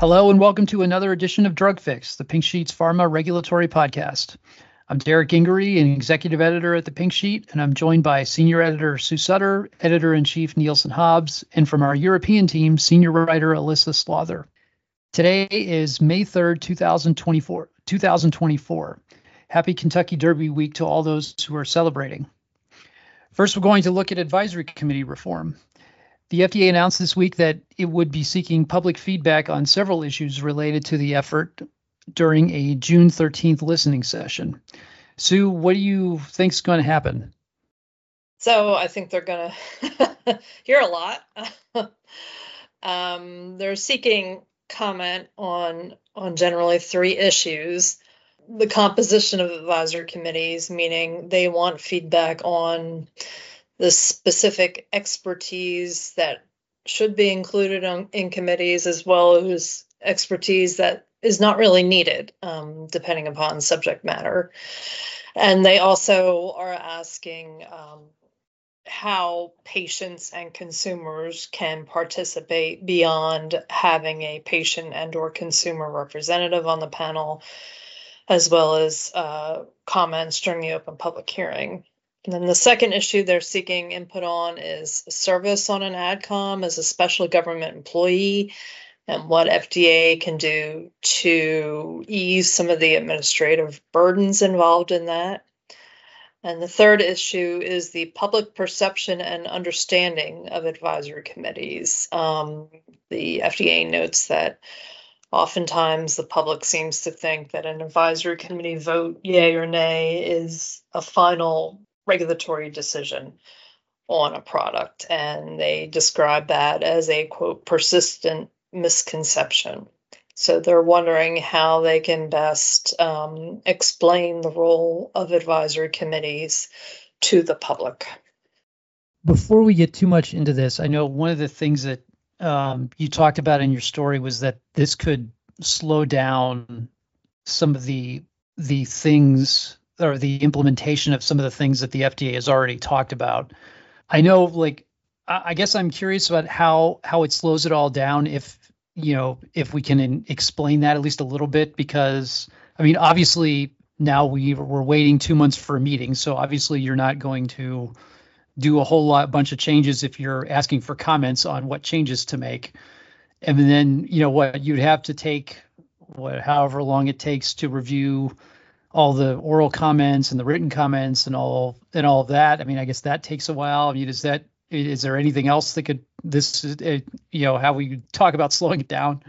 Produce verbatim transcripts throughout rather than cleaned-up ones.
Hello and welcome to another edition of Drug Fix, the Pink Sheet's pharma regulatory podcast. I'm Derek Gingery, an executive editor at the Pink Sheet, and I'm joined by senior editor Sue Sutter, editor-in-chief Nielsen Hobbs, and from our European team, senior writer Alyssa Slaughter. Today is May third, two thousand twenty-four. two thousand twenty-four. Happy Kentucky Derby Week to all those who are celebrating. First, we're going to look at advisory committee reform. The F D A announced this week that it would be seeking public feedback on several issues related to the effort during a June thirteenth listening session. Sue, what do you think is going to happen? So I think they're going to hear a lot. um, they're seeking comment on on generally three issues. The composition of advisory committees, meaning they want feedback on the specific expertise that should be included on, in committees, as well as expertise that is not really needed, um, depending upon subject matter. And they also are asking um, how patients and consumers can participate beyond having a patient and or consumer representative on the panel, as well as uh, comments during the open public hearing. And then the second issue they're seeking input on is service on an AdCom as a special government employee and what F D A can do to ease some of the administrative burdens involved in that. And the third issue is the public perception and understanding of advisory committees. Um, the F D A notes that oftentimes the public seems to think that an advisory committee vote, yay or nay, is a final regulatory decision on a product, and they describe that as a, quote, persistent misconception. So they're wondering how they can best um, explain the role of advisory committees to the public. Before we get too much into this, I know one of the things that um, you talked about in your story was that this could slow down some of the the things or the implementation of some of the things that the F D A has already talked about. I know, like, I guess I'm curious about how how it slows it all down, if, you know, if we can in, explain that at least a little bit, because, I mean, obviously now we, we're waiting two months for a meeting. So obviously you're not going to do a whole lot, bunch of changes if you're asking for comments on what changes to make. And then, you know, what you'd have to take, what, however long it takes to review all the oral comments and the written comments and all and all of that. I mean, I guess that takes a while. I mean, is that is there anything else that could this uh, you know, how we talk about slowing it down?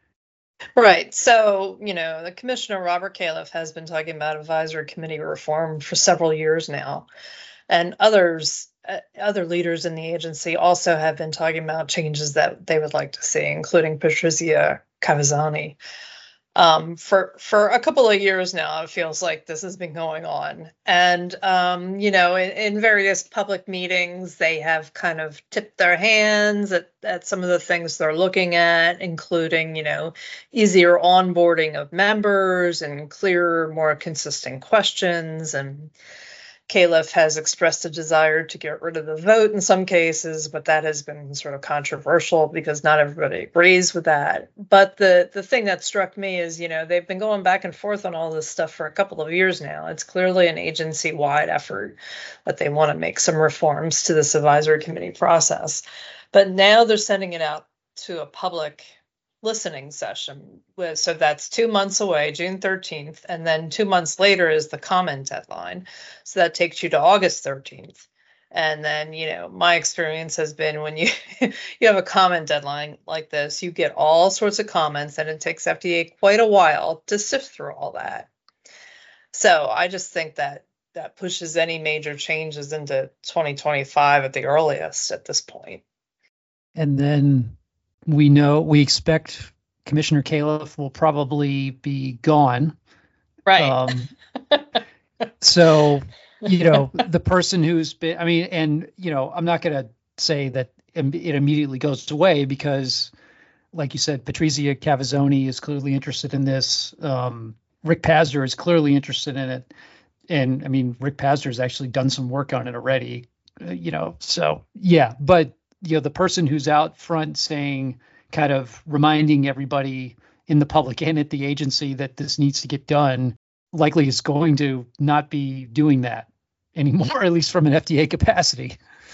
Right. So, you know, the Commissioner Robert Califf has been talking about advisory committee reform for several years now, and others uh, other leaders in the agency also have been talking about changes that they would like to see, including Patrizia Cavazzoni. Um, for for a couple of years now, it feels like this has been going on. And, um, you know, in, in various public meetings, they have kind of tipped their hands at, at some of the things they're looking at, including, you know, easier onboarding of members and clearer, more consistent questions. And Califf has expressed a desire to get rid of the vote in some cases, but that has been sort of controversial because not everybody agrees with that. But the, the thing that struck me is, you know, they've been going back and forth on all this stuff for a couple of years now. It's clearly an agency-wide effort that they want to make some reforms to this advisory committee process. But now they're sending it out to a public listening session. With, so that's two months away, June thirteenth, and then two months later is the comment deadline. So that takes you to August thirteenth. And then, you know, my experience has been when you you have a comment deadline like this, you get all sorts of comments, and it takes F D A quite a while to sift through all that. So I just think that that pushes any major changes into twenty twenty-five at the earliest at this point. And then we know, we expect Commissioner Califf will probably be gone. Right. Um, so, you know, the person who's been, I mean, and, you know, I'm not going to say that it immediately goes away because, like you said, Patrizia Cavazzoni is clearly interested in this. Um, Rick Pazdur is clearly interested in it. And I mean, Rick Pazdur has actually done some work on it already, uh, you know, so yeah, but, you know, the person who's out front saying, kind of reminding everybody in the public and at the agency that this needs to get done, likely is going to not be doing that anymore, at least from an F D A capacity.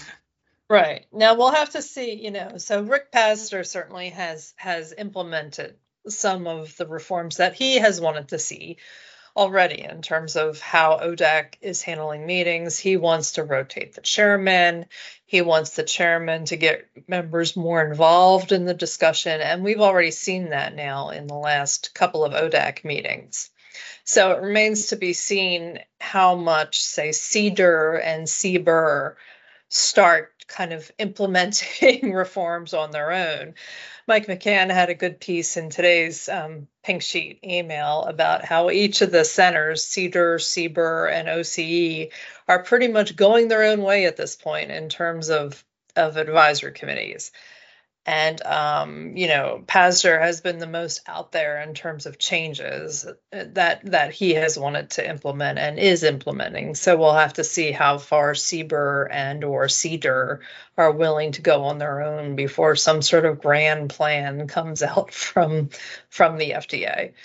Right. Now we'll have to see, you know, so Rick Pazder certainly has has implemented some of the reforms that he has wanted to see already in terms of how O D A C is handling meetings. He wants to rotate the chairman. He wants the chairman to get members more involved in the discussion. And we've already seen that now in the last couple of O D A C meetings. So it remains to be seen how much, say, C D E R and C B E R start kind of implementing reforms on their own. Mike McCann had a good piece in today's um, Pink Sheet email about how each of the centers, C D E R, C B E R, and O C E, are pretty much going their own way at this point in terms of, of advisory committees. And, um, you know, Pazder has been the most out there in terms of changes that that he has wanted to implement and is implementing. So we'll have to see how far C B E R and or C D E R are willing to go on their own before some sort of grand plan comes out from from the F D A.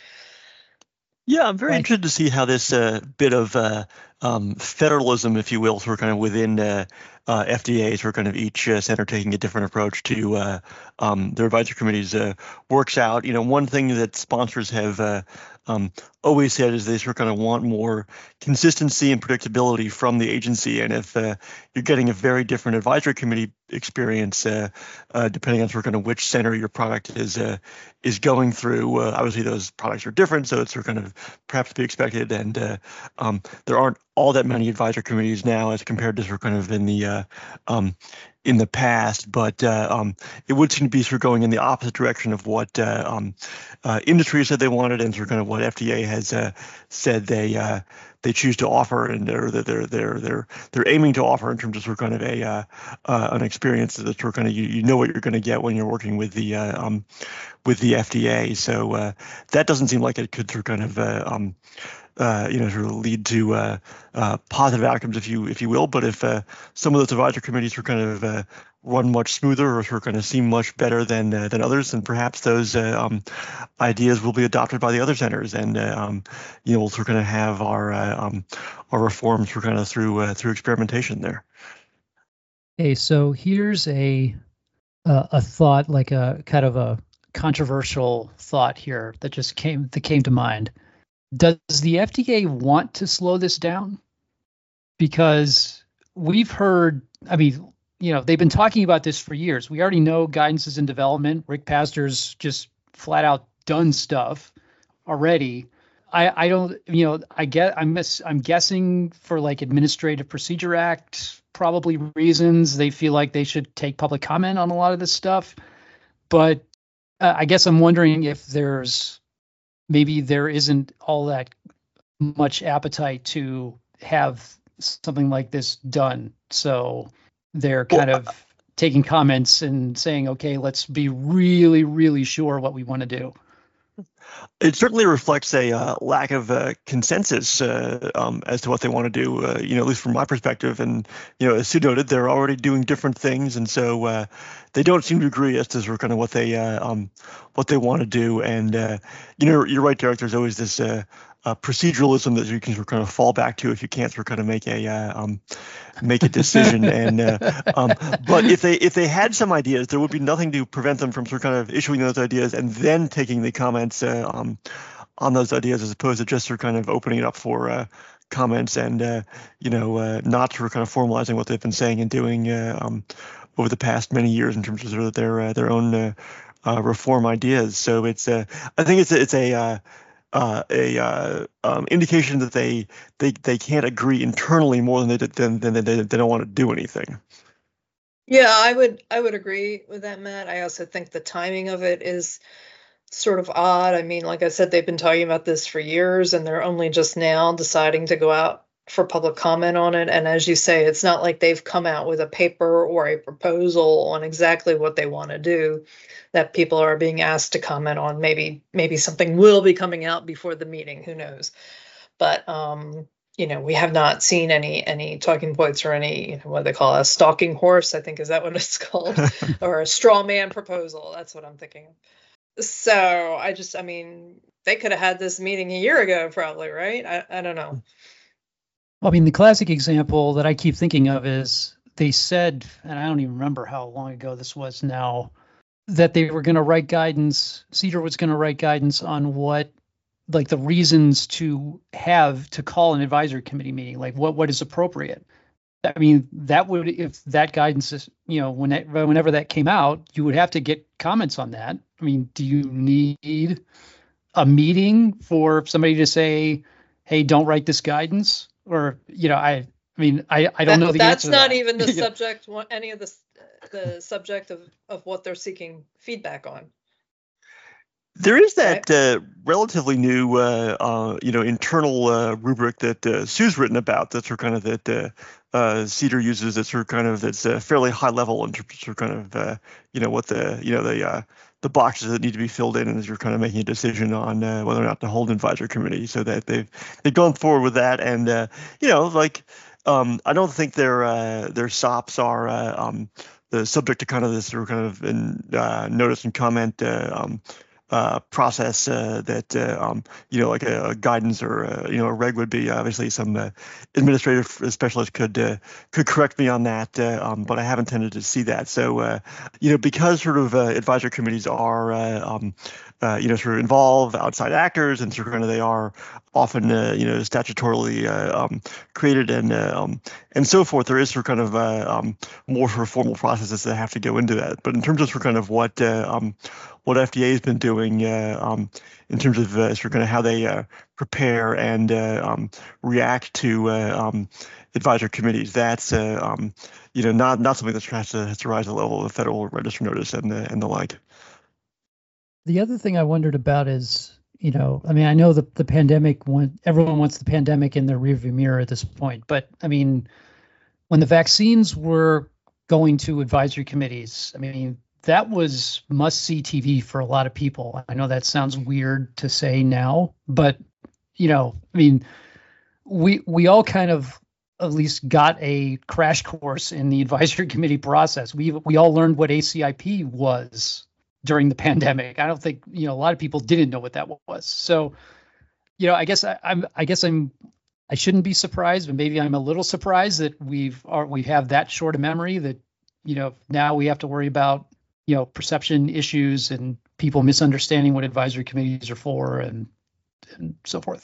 Yeah, I'm very Right. interested to see how this uh, bit of uh, um, federalism, if you will, sort of kind of within uh, uh, F D A, sort of kind of each uh, center taking a different approach to uh, um, their advisory committees uh, works out. You know, one thing that sponsors have uh, um, always said is they sort of kind of want more consistency and predictability from the agency. And if uh, you're getting a very different advisory committee experience, uh, uh, depending on sort of kind of which center your product is uh, is going through, uh, obviously those products are different, so it's sort of kind of perhaps to be expected. And uh, um, there aren't all that many advisory committees now as compared to sort of kind of in the uh, um, in the past, but uh, um, it would seem to be sort of going in the opposite direction of what uh, um, uh, industry said they wanted, and sort of kind of what F D A has uh, said they uh, they choose to offer, and they're they're they're they're they're aiming to offer in terms of sort of kind of a uh, uh, an experience that sort of kind of you, you know what you're going to get when you're working with the uh, um, with the F D A. So uh, that doesn't seem like it could sort of kind of uh, um, Uh, you know, sort of lead to uh, uh, positive outcomes, if you if you will. But if uh, some of those advisory committees are kind of uh, run much smoother or sort of kind of seem much better than uh, than others, then perhaps those uh, um, ideas will be adopted by the other centers, and uh, um, you know, we'll sort of kind of have our uh, um, our reforms for kind of through uh, through experimentation there. Okay, so here's a uh, a thought, like a kind of a controversial thought here that just came that came to mind. Does the F D A want to slow this down? Because we've heard, I mean, you know, they've been talking about this for years. We already know guidance is in development. Rick Pazder's just flat out done stuff already. I, I don't, you know, I get, I'm, miss, I'm guessing for like Administrative Procedure Act, probably reasons they feel like they should take public comment on a lot of this stuff. But uh, I guess I'm wondering if there's, maybe there isn't all that much appetite to have something like this done. So they're kind of taking comments and saying, okay, let's be really, really sure what we want to do. It certainly reflects a uh, lack of uh, consensus uh, um, as to what they want to do, uh, you know, at least from my perspective. And, you know, as Sue noted, they're already doing different things. And so uh, they don't seem to agree as to sort of kind of what they uh, um, what they want to do. And, uh, you know, you're right, Derek, there's always this uh, uh, proceduralism that you can sort of kind of fall back to if you can't sort of kind of make a uh, um, make a decision. and uh, um, but if they if they had some ideas, there would be nothing to prevent them from sort of kind of issuing those ideas and then taking the comments uh, um, on those ideas, as opposed to just sort of kind of opening it up for uh, comments and uh, you know uh, not sort of kind of formalizing what they've been saying and doing uh, um, over the past many years in terms of sort of their uh, their own uh, uh, reform ideas. So it's uh, I think it's a, it's a uh, Uh, a uh, um, indication that they they they can't agree internally more than they than than they, they don't want to do anything. Yeah, I would I would agree with that, Matt. I also think the timing of it is sort of odd. I mean, like I said, they've been talking about this for years, and they're only just now deciding to go out for public comment on it. And as you say, it's not like they've come out with a paper or a proposal on exactly what they want to do that people are being asked to comment on. Maybe maybe something will be coming out before the meeting, who knows. But um, you know, we have not seen any any talking points or any, you know, what they call a stalking horse, I think, is that what it's called, or a straw man proposal. That's what I'm thinking of. So I just, I mean, they could have had this meeting a year ago, probably, right? I, I don't know. Well, I mean, the classic example that I keep thinking of is they said, and I don't even remember how long ago this was now, that they were going to write guidance. CEDAR was going to write guidance on what, like the reasons to have to call an advisory committee meeting, like what what is appropriate. I mean, that would, if that guidance is, you know, when it, whenever that came out, you would have to get comments on that. I mean, do you need a meeting for somebody to say, hey, don't write this guidance? Or, you know, I, I mean, I, I don't That- know the That's answer to not that. even the Yeah. subject, one- any of the, s- the subject of, of what they're seeking feedback on. There is that uh, relatively new, uh, uh, you know, internal uh, rubric that uh, Sue's written about. That's sort of kind of that uh, uh, CEDAR uses. That's sort of kind of that's uh, fairly high level in terms of sort of kind of, uh, you know, what the, you know, the uh, the boxes that need to be filled in as you're kind of making a decision on uh, whether or not to hold an advisory committee. So that they've they've gone forward with that, and uh, you know, like um, I don't think their uh, their S O Ps are uh, um, the subject to kind of this sort of kind of in, uh, notice and comment. Uh, um, Uh, process uh, that uh, um, you know, like a, a guidance or a, you know, a reg would be. Obviously, some uh, administrative specialist could uh, could correct me on that, uh, um, but I haven't tended to see that. So uh, you know, because sort of uh, advisory committees are uh, um, uh, you know, sort of involve outside actors, and sort of kind of they are often uh, you know, statutorily uh, um, created and uh, um, and so forth. There is sort of kind of uh, um, more sort of formal processes that have to go into that. But in terms of sort of kind of what uh, um, what F D A has been doing uh, um, in terms of uh, sort of kind of how they uh, prepare and uh, um, react to uh, um, advisory committees. That's uh, um, you know, not not something that has to, has to rise to the level of a Federal Register notice and the, and the like. The other thing I wondered about is, you know, I mean, I know the the pandemic, went, everyone wants the pandemic in their rearview mirror at this point, but I mean, when the vaccines were going to advisory committees, I mean, that was must-see T V for a lot of people. I know that sounds weird to say now, but, you know, I mean, we we all kind of at least got a crash course in the advisory committee process. We we all learned what A C I P was during the pandemic. I don't think, you know, a lot of people didn't know what that was. So, you know, I guess I, I'm I guess I'm I shouldn't be surprised, but maybe I'm a little surprised that we've are we have that short a memory that, you know, now we have to worry about, you know, perception issues and people misunderstanding what advisory committees are for and and so forth.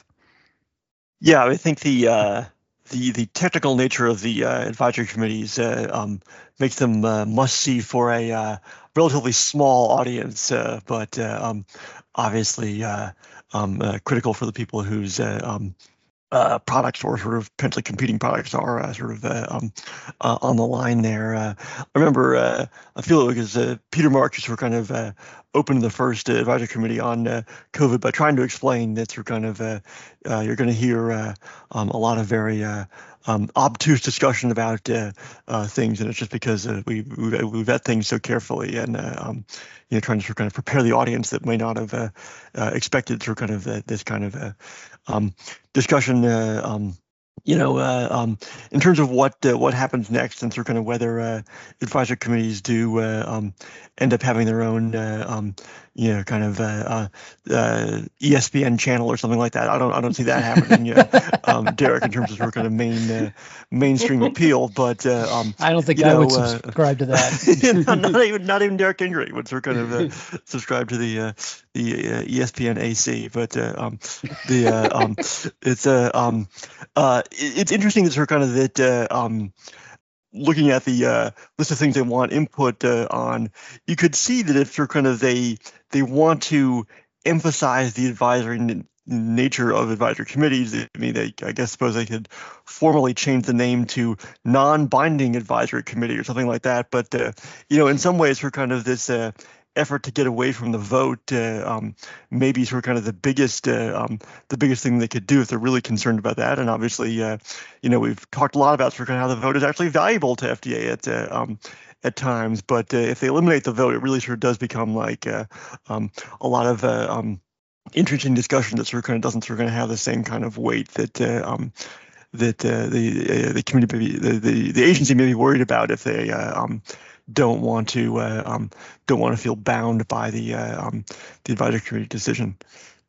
Yeah, I think the uh, the the technical nature of the uh, advisory committees uh, um, makes them uh, must see for a uh, relatively small audience, uh, but uh, um, obviously uh, um, uh, critical for the people whose uh, um, uh, products or sort of potentially competing products are uh, sort of uh, um, uh, on the line there. Uh, I remember uh, I feel it was uh, Peter Marks were kind of uh, opened the first uh, advisory committee on uh, COVID by trying to explain that you're kind of uh, uh, you're going to hear uh, um, a lot of very uh, um, obtuse discussion about uh, uh, things, and it's just because uh, we, we we vet things so carefully and uh, um, you know, trying to sort of kind of prepare the audience that may not have uh, uh, expected sort of kind of uh, this kind of uh, um, discussion. Uh, um, you know, uh, um, in terms of what uh, what happens next, and sort of kind of whether uh, advisory committees do uh, um, end up having their own, uh, um, you know, kind of uh, uh, E S P N channel or something like that. I don't I don't see that happening, uh, um, Derek, in terms of sort of kind of main uh, mainstream appeal. But uh, um, I don't think you I know, would uh, subscribe to that. not, not even not even Derek Ingrate would sort of kind of uh, subscribe to the uh, the uh, E S P N A C. But uh, um, the uh, um, it's a uh, um, uh, it's interesting that sort of kind of that uh, um, looking at the uh, list of things they want input uh, on, you could see that if sort of kind of they they want to emphasize the advisory n- nature of advisory committees. I mean, they I guess suppose they could formally change the name to non-binding advisory committee or something like that. But uh, you know, in some ways, for kind of this uh, effort to get away from the vote, uh, um, maybe sort of kind of the biggest uh, um, the biggest thing they could do if they're really concerned about that. And obviously, uh, you know, we've talked a lot about sort of kind of how the vote is actually valuable to F D A at uh, um, at times. But uh, if they eliminate the vote, it really sort of does become like uh, um, a lot of uh, um, interesting discussion that sort of kind of doesn't sort of kind of have the same kind of weight that uh, um, that uh, the uh, the community, may be, the, the the agency may be worried about if they uh, um, don't want to uh, um, don't want to feel bound by the uh, um, the advisory committee decision.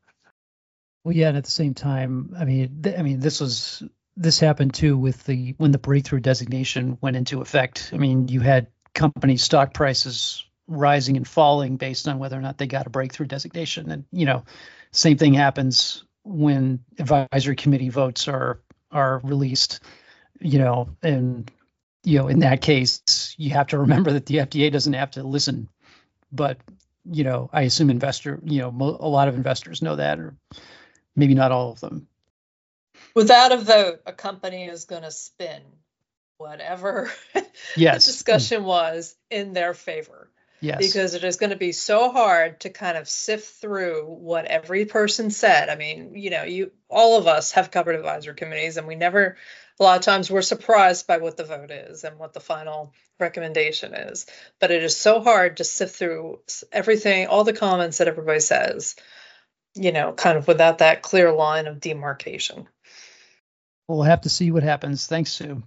Well, yeah, and at the same time, I mean, th- I mean, this was this happened too with the when the breakthrough designation went into effect. I mean, you had company stock prices rising and falling based on whether or not they got a breakthrough designation, and you know, same thing happens when advisory committee votes are are released. You know, and you know, in that case, you have to remember that the F D A doesn't have to listen, but you know, I assume investor, you know, mo- a lot of investors know that, or maybe not all of them. Without a vote, a company is going to spin whatever Yes. the discussion was in their favor. Yes. Because it is going to be so hard to kind of sift through what every person said. I mean, you know, you all of us have covered advisory committees, and we never, a lot of times we're surprised by what the vote is and what the final recommendation is. But it is so hard to sift through everything, all the comments that everybody says, you know, kind of without that clear line of demarcation. We'll have to see what happens. Thanks, Sue.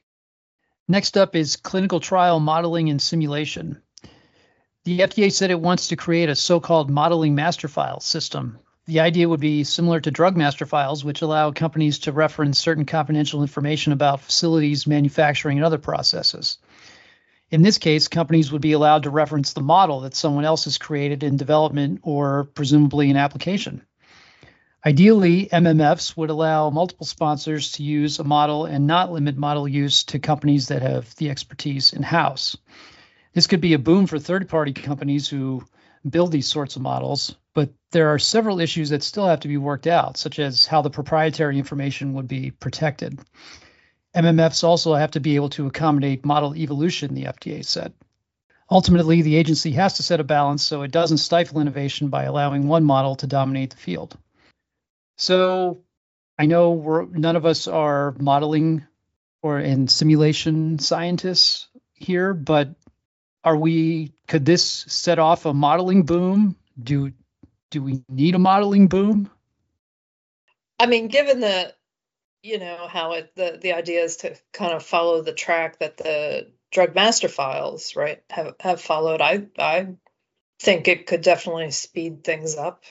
Next up is clinical trial modeling and simulation. The F D A said it wants to create a so-called modeling master file system. The idea would be similar to drug master files, which allow companies to reference certain confidential information about facilities, manufacturing, and other processes. In this case, companies would be allowed to reference the model that someone else has created in development or presumably in application. Ideally, M M Fs would allow multiple sponsors to use a model and not limit model use to companies that have the expertise in-house. This could be a boom for third-party companies who build these sorts of models, but there are several issues that still have to be worked out, such as how the proprietary information would be protected. M M Fs also have to be able to accommodate model evolution, the F D A said. Ultimately, the agency has to set a balance so it doesn't stifle innovation by allowing one model to dominate the field. So I know we're, none of us are modeling or in simulation scientists here, but are we, could this set off a modeling boom? Do, do we need a modeling boom? I mean, given the, you know, how it, the, the idea is to kind of follow the track that the drug master files, right, have, have followed, I, I think it could definitely speed things up.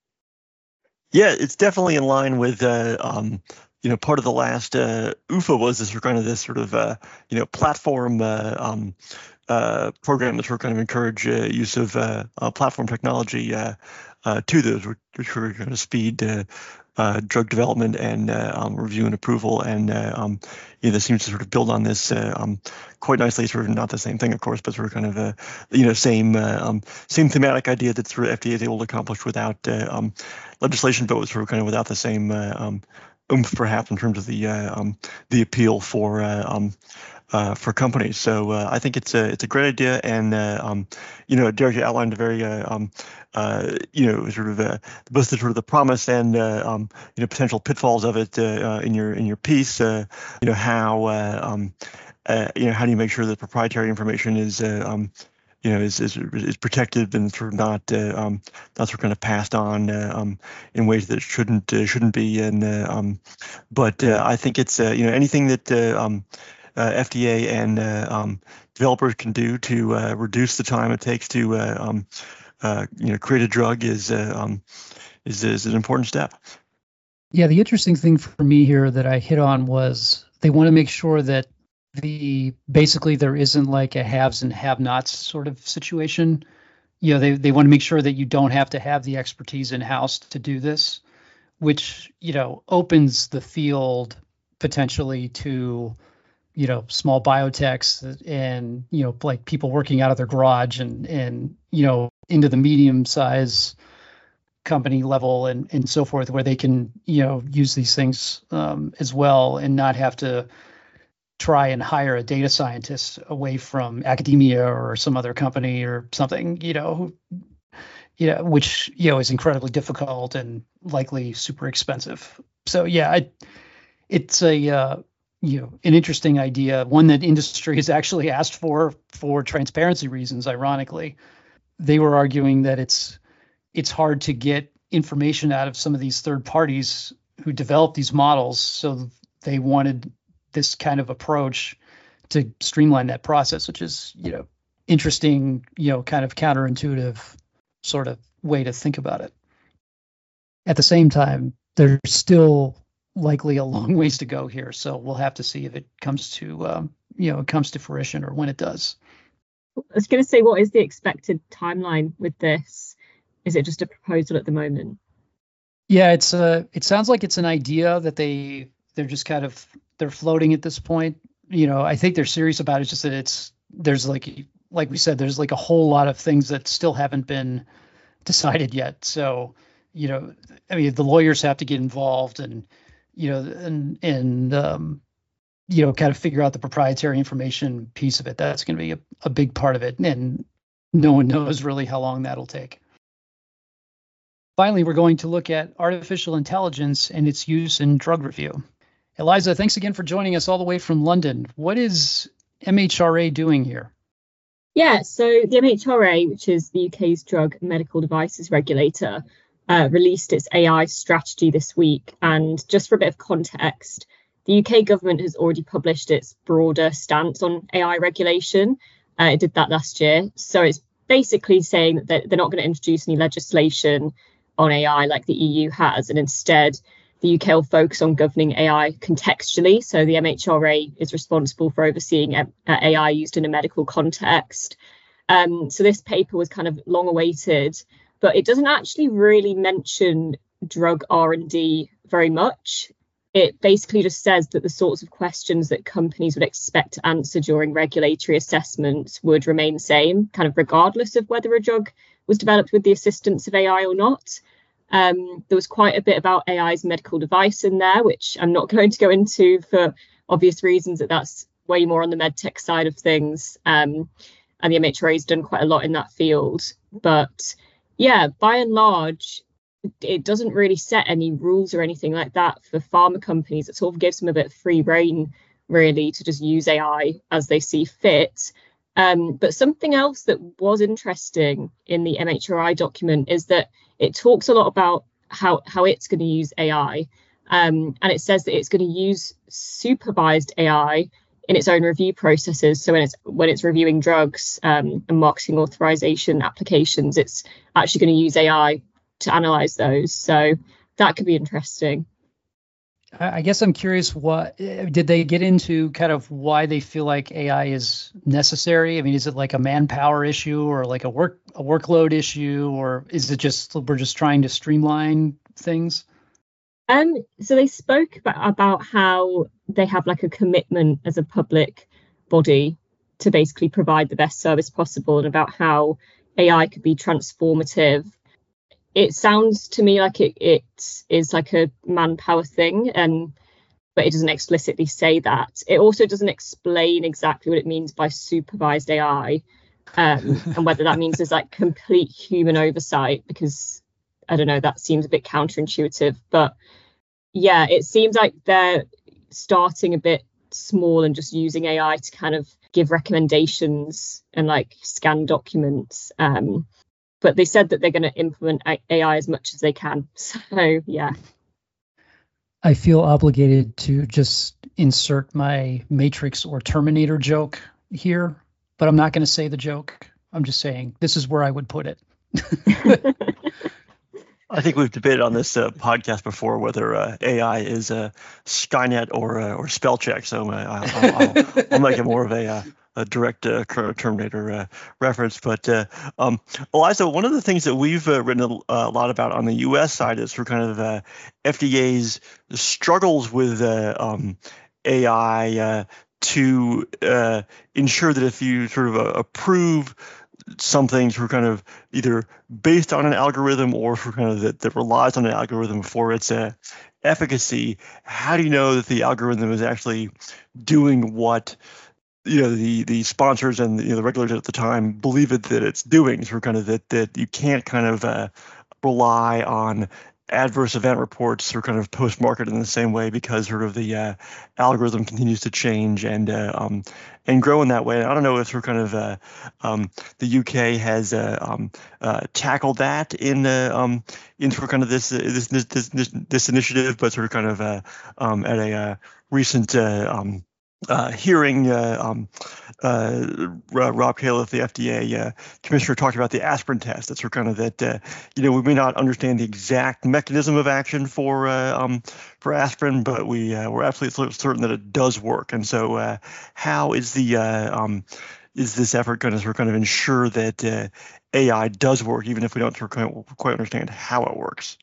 Yeah, it's definitely in line with, uh, um, you know, part of the last uh, U F A was this kind of this sort of, uh, you know, platform uh, um, uh, program that sort of kind of encourage uh, use of uh, uh, platform technology uh, uh, to those, which were going to speed uh, uh, drug development and uh, um, review and approval. And uh, um, you know, this seems to sort of build on this uh, um, quite nicely. Sort of not the same thing, of course, but sort of kind of a, you know, same uh, um, same thematic idea that sort of F D A is able to accomplish without uh, um, legislation, but sort of kind of without the same uh, um, oomph, perhaps, in terms of the uh, um, the appeal for uh, um, uh, for companies. So uh, I think it's a it's a great idea, and uh, um, you know, Derek outlined a very uh, um, uh, you know, sort of uh, both the sort of the promise and uh, um, you know, potential pitfalls of it uh, uh, in your in your piece. Uh, you know, how uh, um, uh, you know, how do you make sure that proprietary information is uh, um, you know, is is is protected and sort of not uh, um, not sort of kind of passed on uh, um, in ways that it shouldn't uh, shouldn't be. And uh, um, but uh, I think it's uh, you know, anything that uh, um, uh, F D A and uh, um, developers can do to uh, reduce the time it takes to uh, um, uh, you know, create a drug is uh, um, is is an important step. Yeah, the interesting thing for me here that I hit on was they want to make sure that the basically there isn't like a haves and have-nots sort of situation. You know, they, they want to make sure that you don't have to have the expertise in-house to do this, which, you know, opens the field potentially to, you know, small biotechs and, you know, like people working out of their garage and, and you know, into the medium size company level and, and so forth, where they can, you know, use these things um, as well and not have to try and hire a data scientist away from academia or some other company or something, you know, who, you know, which, you know, is incredibly difficult and likely super expensive. So, yeah, I, it's a, uh, you know, an interesting idea, one that industry has actually asked for, for transparency reasons, ironically. They were arguing that it's, it's hard to get information out of some of these third parties who develop these models. So they wanted this kind of approach to streamline that process, which is, you know, interesting, you know, kind of counterintuitive sort of way to think about it. At the same time, there's still likely a long ways to go here, so we'll have to see if it comes to, um, you know, it comes to fruition or when it does. I was going to say, what is the expected timeline with this? Is it just a proposal at the moment? Yeah, it's a. It sounds like it's an idea that they they're just kind of they're floating at this point. You know, I think they're serious about it. It's just that it's there's like like we said, there's like a whole lot of things that still haven't been decided yet. So, you know, I mean, the lawyers have to get involved, and you know, and and um, you know, kind of figure out the proprietary information piece of it. That's going to be a, a big part of it, and no one knows really how long that'll take. Finally, we're going to look at artificial intelligence and its use in drug review. Eliza, thanks again for joining us all the way from London. What is M H R A doing here? Yeah, so the M H R A, which is the U K's drug and medical devices regulator, uh, released its A I strategy this week. And just for a bit of context, the U K government has already published its broader stance on A I regulation. Uh, it did that last year. So it's basically saying that they're not going to introduce any legislation on A I like the E U has, and instead the U K will focus on governing A I contextually. So the M H R A is responsible for overseeing A I used in a medical context. Um, so this paper was kind of long awaited, but it doesn't actually really mention drug R and D very much. It basically just says that the sorts of questions that companies would expect to answer during regulatory assessments would remain the same, kind of regardless of whether a drug was developed with the assistance of A I or not. Um, there was quite a bit about A I's medical device in there, which I'm not going to go into for obvious reasons, that that's way more on the medtech side of things. Um, and the M H R A has done quite a lot in that field. But yeah, by and large, it doesn't really set any rules or anything like that for pharma companies. It sort of gives them a bit of free rein, really, to just use A I as they see fit. Um, but something else that was interesting in the M H R I document is that it talks a lot about how, how it's going to use A I. Um, and it says that it's going to use supervised A I in its own review processes. So when it's when it's reviewing drugs um, and marketing authorization applications, it's actually going to use A I to analyze those. So that could be interesting. I guess I'm curious, what did they get into kind of why they feel like A I is necessary? I mean, is it like a manpower issue or like a work a workload issue, or is it just we're just trying to streamline things? Um, so they spoke about, about how they have like a commitment as a public body to basically provide the best service possible, and about how A I could be transformative. It sounds to me like it, it is like a manpower thing, and but it doesn't explicitly say that. It also doesn't explain exactly what it means by supervised A I, um, and whether that means there's like complete human oversight, because I don't know, that seems a bit counterintuitive. But yeah, it seems like they're starting a bit small and just using A I to kind of give recommendations and like scan documents. Um, But they said that they're going to implement A I as much as they can. So, yeah. I feel obligated to just insert my Matrix or Terminator joke here, but I'm not going to say the joke. I'm just saying this is where I would put it. I think we've debated on this uh, podcast before whether uh, A I is uh, Skynet or uh, or spell check. So uh, I'll, I'll, I'll make it more of a uh, a direct uh, Terminator uh, reference. But uh, um, Eliza, one of the things that we've uh, written a, a lot about on the U S side is for kind of uh, F D A's struggles with uh, um, A I uh, to uh, ensure that if you sort of uh, approve something for kind of either based on an algorithm or for kind of that, that relies on an algorithm for its uh, efficacy, how do you know that the algorithm is actually doing what you know the the sponsors and the, you know, the regulators at the time believe it that it's doing? So kind of that that you can't kind of uh, rely on adverse event reports are kind of post-market in the same way because sort of the uh, algorithm continues to change and uh, um, and grow in that way. I don't know if sort of kind of uh, um, the U K has uh, um, uh, tackled that in uh, um, in sort of kind of this, uh, this this this this this initiative, but sort of kind of uh, um, at a uh, recent uh, um, uh, hearing. Uh, um, Uh, Rob Califf, the F D A uh, commissioner, talked about the aspirin test. That's sort of kind of that, uh, you know, we may not understand the exact mechanism of action for uh, um, for aspirin, but we uh, we're absolutely certain that it does work. And so, uh, how is the uh, um, is this effort going to sort of kind of ensure that uh, A I does work, even if we don't sort of quite understand how it works?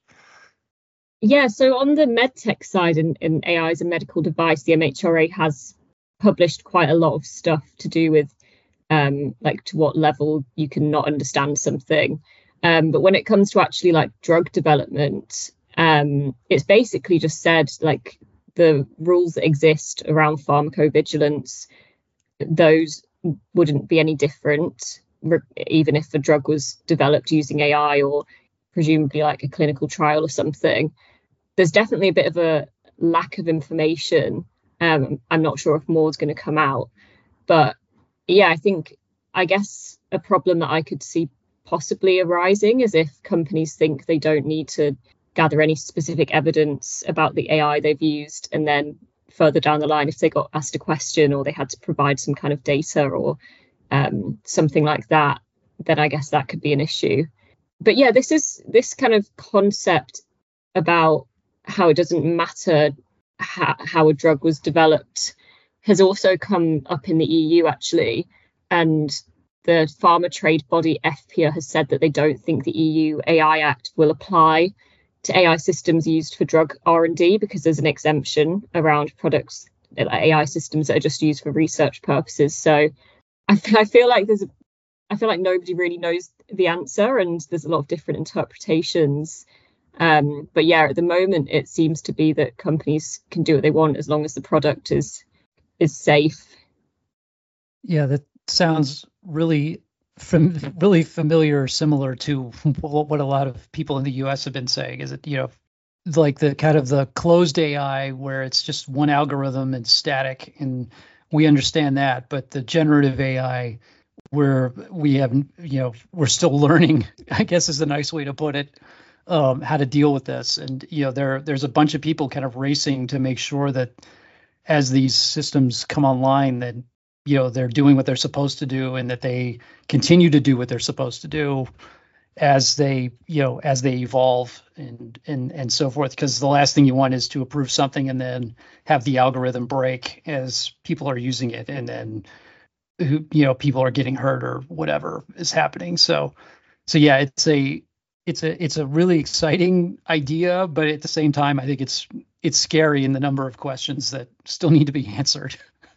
Yeah, so on the medtech side, in, in A I as a medical device, the M H R A has published quite a lot of stuff to do with um like to what level you can not understand something, um but when it comes to actually like drug development, um it's basically just said like the rules that exist around pharmacovigilance, those wouldn't be any different even if a drug was developed using A I or presumably like a clinical trial or something. There's definitely a bit of a lack of information. Um, I'm not sure if more is going to come out, but yeah, I think, I guess a problem that I could see possibly arising is if companies think they don't need to gather any specific evidence about the A I they've used, and then further down the line, if they got asked a question or they had to provide some kind of data or um, something like that, then I guess that could be an issue. But yeah, this is this kind of concept about how it doesn't matter How, how a drug was developed has also come up in the E U actually, and the pharma trade body E F P I A has said that they don't think the E U A I Act will apply to A I systems used for drug R and D because there's an exemption around products like A I systems that are just used for research purposes. So I, I feel like there's a, I feel like nobody really knows the answer, and there's a lot of different interpretations. Um, but yeah, at the moment, it seems to be that companies can do what they want as long as the product is is safe. Yeah, that sounds really, fam- really familiar, similar to what a lot of people in the U S have been saying. Is it, you know, like the kind of the closed A I where it's just one algorithm and static, and we understand that, but the generative A I where we have, you know, we're still learning, I guess is the nice way to put it. Um, how to deal with this. And, you know, there there's a bunch of people kind of racing to make sure that as these systems come online, that, you know, they're doing what they're supposed to do and that they continue to do what they're supposed to do as they, you know, as they evolve and and and so forth. Because the last thing you want is to approve something and then have the algorithm break as people are using it, and then, you know, people are getting hurt or whatever is happening. So, so yeah, it's a It's a it's a really exciting idea, but at the same time, I think it's it's scary in the number of questions that still need to be answered.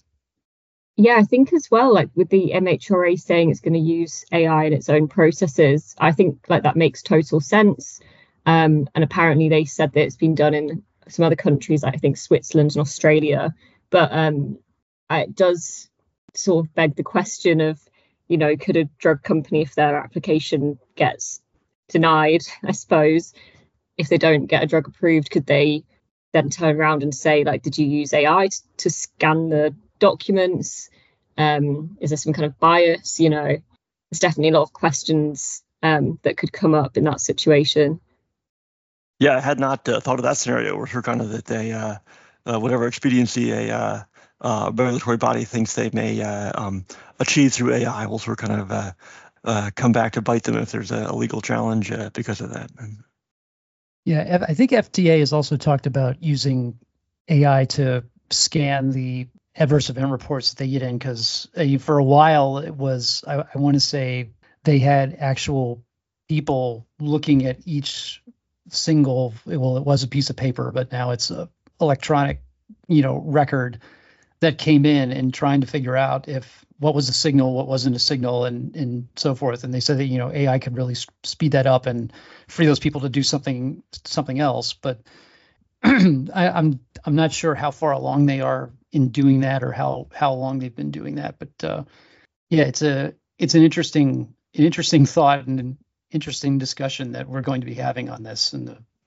Yeah, I think as well, like with the M H R A saying it's going to use A I in its own processes, I think like that makes total sense. Um, and apparently they said that it's been done in some other countries, like I think Switzerland and Australia. But um, it does sort of beg the question of, you know, could a drug company, if their application gets denied, I suppose, if they don't get a drug approved, could they then turn around and say, like, did you use A I t- to scan the documents? Um, is there some kind of bias? You know, there's definitely a lot of questions um, that could come up in that situation. Yeah, I had not uh, thought of that scenario where kind of that they, uh, uh, whatever expediency a uh, uh, regulatory body thinks they may uh, um, achieve through A I will sort of kind of uh, uh, come back to bite them if there's a, a legal challenge uh, because of that. Yeah, I think F D A has also talked about using A I to scan the adverse event reports that they get in, because uh, for a while it was, I, I want to say they had actual people looking at each single, well, it was a piece of paper, but now it's a electronic, you know, record that came in and trying to figure out if what was a signal, what wasn't a signal, and and so forth. And they said that, you know, A I could really speed that up and free those people to do something something else. But I, I'm I'm not sure how far along they are in doing that, or how how long they've been doing that. But uh, yeah, it's a it's an interesting an interesting thought and an interesting discussion that we're going to be having on this in the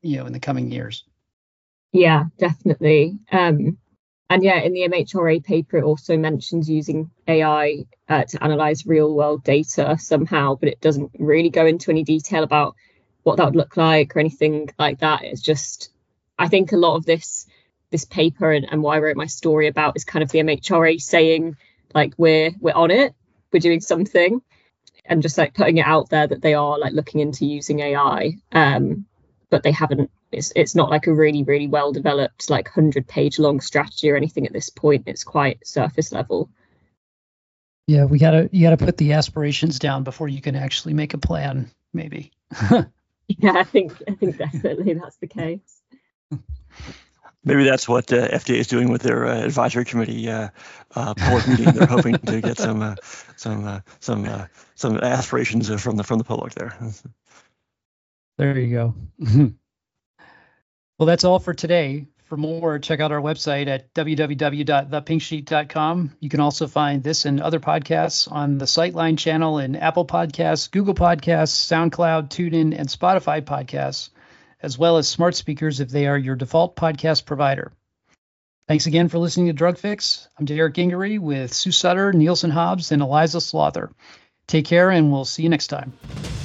you know, in the coming years. Yeah, definitely. Um, and yeah, in the M H R A paper, it also mentions using A I uh, to analyze real world data somehow, but it doesn't really go into any detail about what that would look like or anything like that. It's just, I think a lot of this this paper and, and what I wrote my story about is kind of the M H R A saying, like, we're we're on it, we're doing something, and just like putting it out there that they are like looking into using A I, um, but they haven't. It's it's not like a really really well developed like hundred page long strategy or anything at this point. It's quite surface level. Yeah, we gotta you gotta put the aspirations down before you can actually make a plan, maybe. Yeah, I think I think definitely that's the case. Maybe that's what uh, F D A is doing with their uh, advisory committee uh, uh, public meeting. They're hoping to get some uh, some uh, some uh, some aspirations from the from the public there. There you go. Well, that's all for today. For more, check out our website at w w w dot the pink sheet dot com. You can also find this and other podcasts on the Sightline channel in Apple Podcasts, Google Podcasts, SoundCloud, TuneIn, and Spotify podcasts, as well as smart speakers if they are your default podcast provider. Thanks again for listening to Drug Fix. I'm Derek Gingery with Sue Sutter, Nielsen Hobbs, and Eliza Slaughter. Take care, and we'll see you next time.